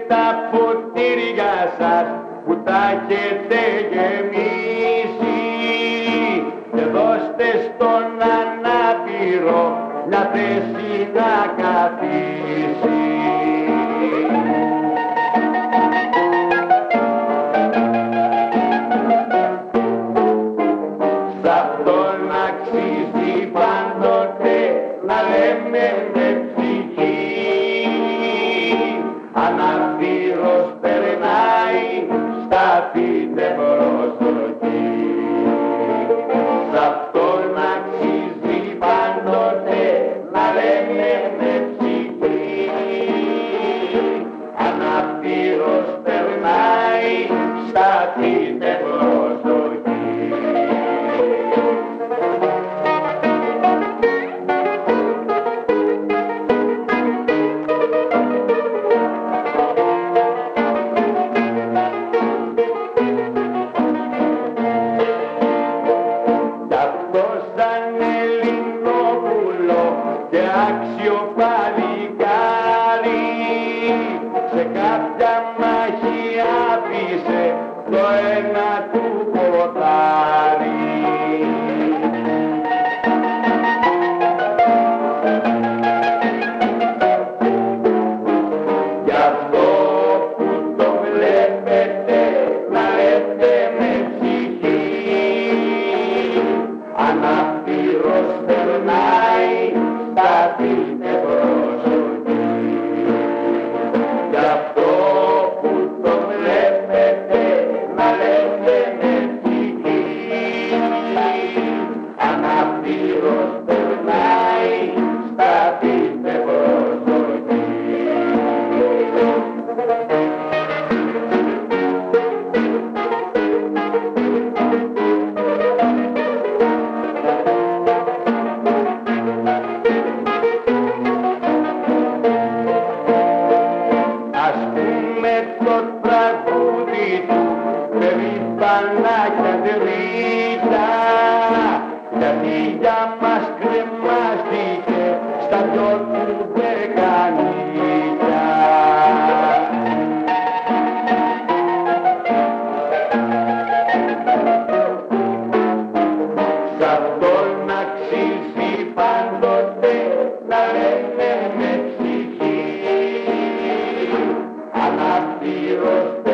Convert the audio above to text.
τα ποτήρια σας που τα έχετε γεμίσει και δώστε στον ανάπηρο μια θέση να καθίσει. Σ' αυτόν αξίζει πάντοτε να λέμε με ψυχή, αναπήρως περνάει, σταθείτε προσοχή. Σ' αυτόν αξίζει πάντοτε να λέμε με ψυχή, αναπήρως περνάει, σταθείτε προσοχή. Και άξιο παλικάρι σε κάποια μάχη άφησε το ένα του ποτάρι. Γι' αυτό που το βλέπετε να λέτε με ψυχή, αναπήρως περνάει, σταθείτε προσοχή. Γι' αυτό που το βλέπετε να λέτε με ψυχή, αναπήρως περνάει, σταθείτε προσοχή. Ας πούμε το τραγούδι του περί Πανάγια Τρίτα, γιατί για μας κρεμάστηκε στα δυο του δεκανίκια. Σ' αυτόν αξίζει πάντοτε να λέμε με ψυχή, αναπήρως